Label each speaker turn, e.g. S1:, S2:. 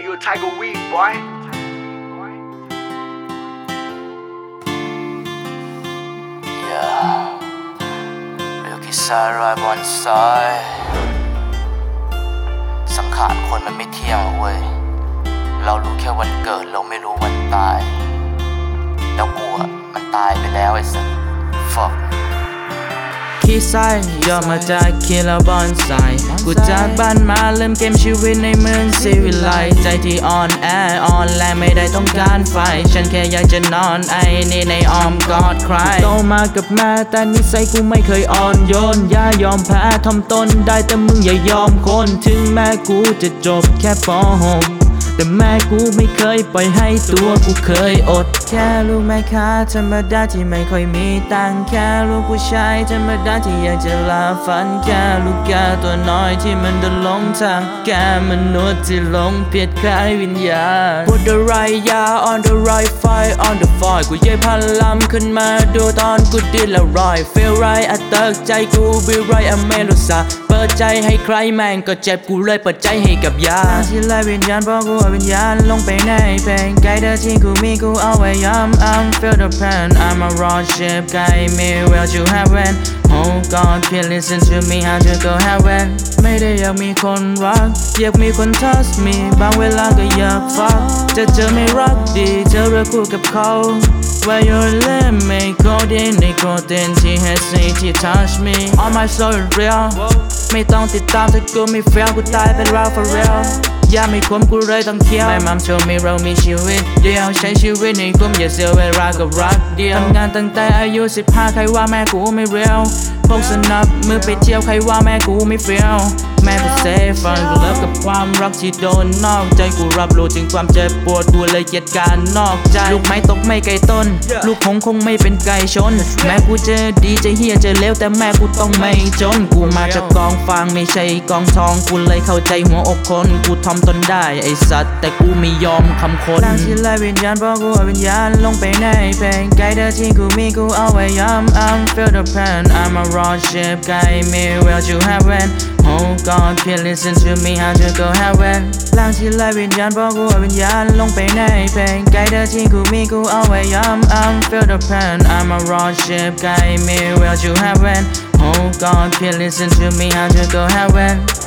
S1: you a Tiger Weed, boy.
S2: Yeah, real kiss side right one side สังขารคนมันไม่เที่ยงหรอกเว้ยเรารู้แค่วันเกิดเราไม่รู้วันตายแล้วกูอะมันตายไปแล้วไอ้สัส fuck
S3: ขี้ไส้ย่อมาจากคิลบอนไซกูจากบ้านมาเริ่มเกมชีวิตในเมืองสิวิไลใจที่อ่อนแออ่อนแรงไม่ได้ต้องการไฟฉันแค่อยากจะนอนไอ้นี่ในอ้อมกอดใครโตมากับแม่แต่นิสัยกูไม่เคยอ่อนโยนอย่ายอมแพ้ทำตนได้แต่มึงอย่ายอมคนถึงแม่กูจะจบแค่ป.6แต่แม่กูไม่เคยปล่อยให้ตัวกูเคยอดแค่ลูกแม่ค้าธรรมดาที่ไม่ค่อยมีตังค์แค่ลูกผู้ชายธรรมดาที่อยากจะลาฝันแค่ลูกแกตัวน้อยที่มันเดินหลงทางแกมนุษย์ที่หลงผิดคล้ายวิญญาณ Put the right ยา on the right fire on the fire กูเย่พันลำขึ้นมาดูตอนกูดิ้นละรอย Feel right อัตเติกใจกู be right อเมรุสาเปิดใจให้ใครแม่งก็เจ็บกูเลยเปิดใจให้กับยาที่ไล่วิญญาณบอกกูวิญญาณลงไปในเพลงไกลเธอที่กูมีกูเอาไว้ย้ำ I'm feel the pain I'm a raw ship ไกลมี will to heaven Oh God please listen to me how to go heaven ไม่ได้อยากมีคนรักอยากมีคน touch me บางเวลาก็อยากฟักจะเจอไม่รักดีเจอเรื่องคู่กับเขา Where you live me golden ใน golden ที่ has me ที่ touch me All my soul is real ไม่ต้องติดตามถ้ากูไม่ feel กูตายเป็น real for realอย่าไม่คุ้มกูเลยต้องเที่ยวแม่มัมโชว์มีเรามีชีวิตเดียวใช้ชีวิตในคุ้มอย่าเสียเวลากับรักเดียวทำงานตั้งแต่อายุ15ใครว่าแม่กูไม่เรียวพกสนับมือไปเที่ยวใครว่าแม่กูไม่เฟี้ยวแม่กูเซฟฟังกูเลิฟกับความรักที่โดนนอกใจกูรับรู้ถึงความเจ็บปวดกูเลยเกลียดการนอกใจลูกไม้ตกไม่ไกลต้นลูกคงไม่เป็นไก่ชนแม่กูเจอดีจะเฮียจะเลวแต่แม่กูต้องไม่จนกูมาจากกองฟางไม่ใช่กองทองกูเลยเข้าใจหัวอกคนกูทำตนได้ไอสัตว์แต่กูไม่ยอมคำคนร่างที่ไล่วิญญาณบอกกูวิญญาณลงไปในเพลงไกลเธอที่กูมีกูเอาไว้ย้ำ I'm feel the pain I'm a raw ship ไกลมี will to heaven Oh God please listen to me how to go heaven ร่างที่ไล่วิญญาณบอกกูวิญญาณลงไปในเพลงไกลเธอที่กูมีกูเอาไว้ย้ำ I'm feel the pain I'm a raw ship ไกลมี will to heaven Oh God please listen to me how to go heaven